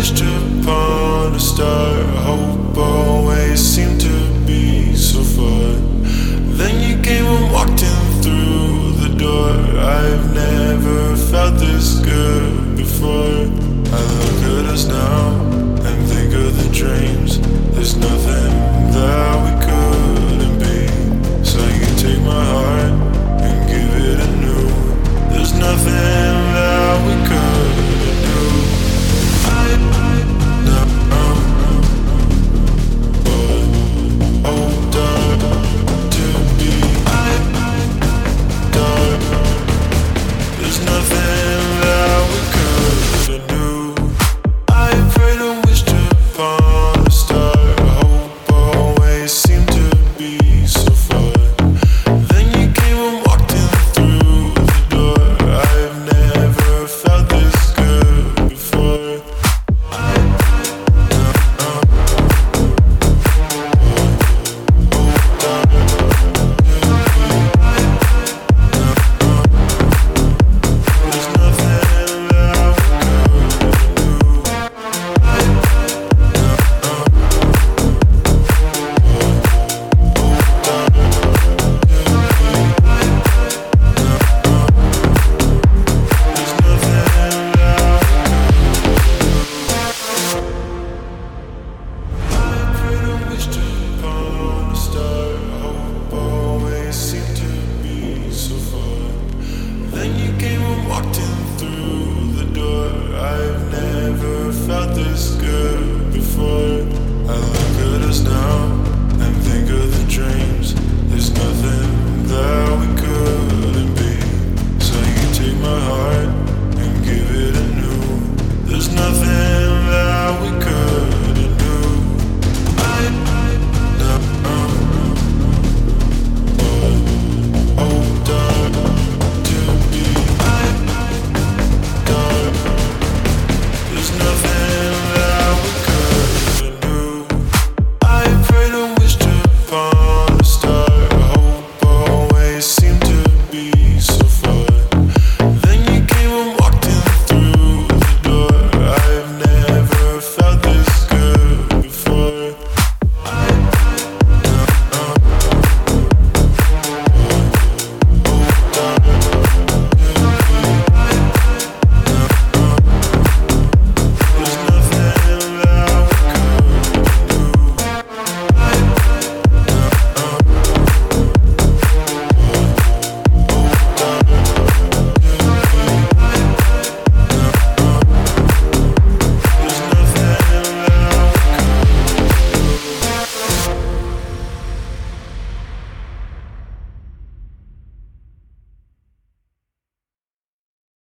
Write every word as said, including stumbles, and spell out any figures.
wished upon a star. Hope always seemed to be so far. Then you came and walked in through the door. I've never felt this good before. I look at us now and think of the dreams. There's nothing that we couldn't be. So you take my heart and give it a new. There's nothing that we couldn't do. I, I know, but oh, dark to be. I, dark. There's nothing that we couldn't do. I prayed and wished upon a star. Hope always seemed to be so far. Then you came and walked in through the door. I've never felt this good before. I know, oh, dark to be. There's nothing that we couldn't do. Then you came and walked in through the door. I've never felt this good before. I look at us now and think of the dreams. There's nothing that we couldn't be. So you take my heart and give it a new. There's nothing